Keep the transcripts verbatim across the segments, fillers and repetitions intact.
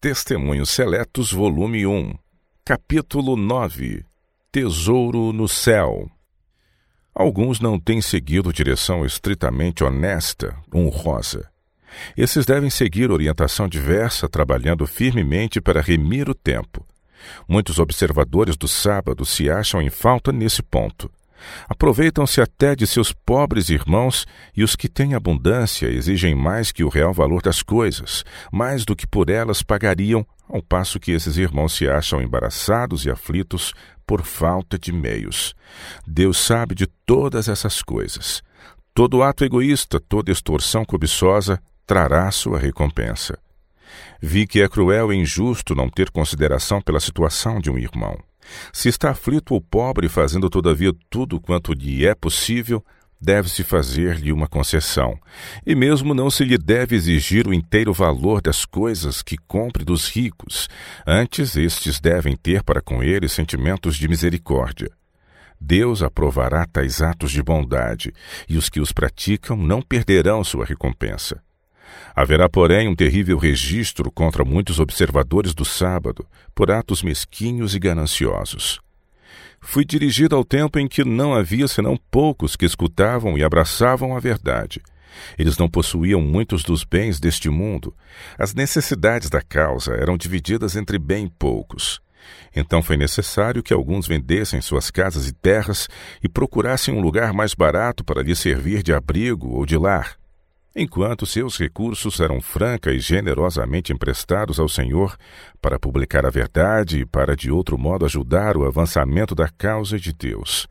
Testemunhos Seletos, volume um, capítulo nove. Tesouro no céu. Alguns não têm seguido direção estritamente honesta, honrosa. Esses devem seguir orientação diversa, trabalhando firmemente para remir o tempo. Muitos observadores do sábado se acham em falta nesse ponto. Aproveitam-se até de seus pobres irmãos, e os que têm abundância exigem mais que o real valor das coisas, mais do que por elas pagariam, ao passo que esses irmãos se acham embaraçados e aflitos por falta de meios. Deus sabe de todas essas coisas. Todo ato egoísta, toda extorsão cobiçosa trará sua recompensa. Vi que é cruel e injusto não ter consideração pela situação de um irmão. Se está aflito ou pobre, fazendo todavia tudo quanto lhe é possível, deve-se fazer-lhe uma concessão, e mesmo não se lhe deve exigir o inteiro valor das coisas que compre dos ricos. Antes, estes devem ter para com ele sentimentos de misericórdia. Deus aprovará tais atos de bondade, e os que os praticam não perderão sua recompensa. Haverá, porém, um terrível registro contra muitos observadores do sábado, por atos mesquinhos e gananciosos. Fui dirigido ao tempo em que não havia senão poucos que escutavam e abraçavam a verdade. Eles não possuíam muitos dos bens deste mundo. As necessidades da causa eram divididas entre bem poucos. Então foi necessário que alguns vendessem suas casas e terras e procurassem um lugar mais barato para lhe servir de abrigo ou de lar. Enquanto seus recursos eram franca e generosamente emprestados ao Senhor para publicar a verdade e para de outro modo ajudar o avançamento da causa de Deus.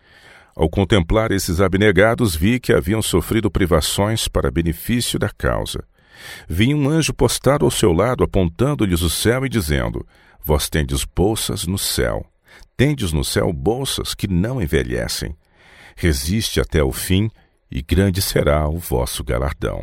Ao contemplar esses abnegados, vi que haviam sofrido privações para benefício da causa. Vi um anjo postado ao seu lado, apontando-lhes o céu e dizendo: Vós tendes bolsas no céu. Tendes no céu bolsas que não envelhecem. Resiste até o fim, e grande será o vosso galardão.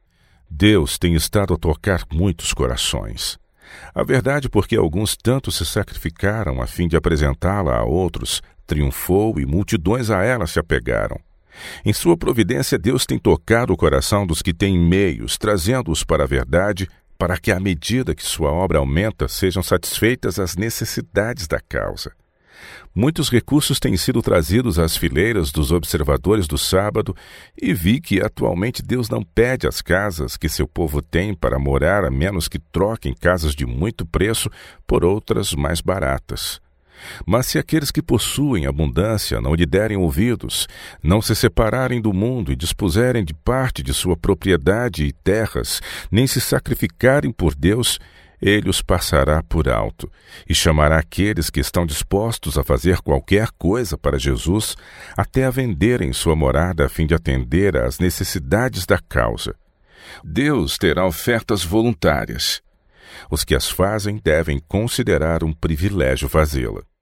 Deus tem estado a tocar muitos corações. A verdade, porque alguns tanto se sacrificaram a fim de apresentá-la a outros, triunfou e multidões a ela se apegaram. Em sua providência, Deus tem tocado o coração dos que têm meios, trazendo-os para a verdade, para que, à medida que sua obra aumenta, sejam satisfeitas as necessidades da causa. Muitos recursos têm sido trazidos às fileiras dos observadores do sábado, e vi que atualmente Deus não pede as casas que seu povo tem para morar, a menos que troquem casas de muito preço por outras mais baratas. Mas se aqueles que possuem abundância não lhe derem ouvidos, não se separarem do mundo e dispuserem de parte de sua propriedade e terras, nem se sacrificarem por Deus, ele os passará por alto e chamará aqueles que estão dispostos a fazer qualquer coisa para Jesus, até a venderem sua morada a fim de atender às necessidades da causa. Deus terá ofertas voluntárias. Os que as fazem devem considerar um privilégio fazê-la.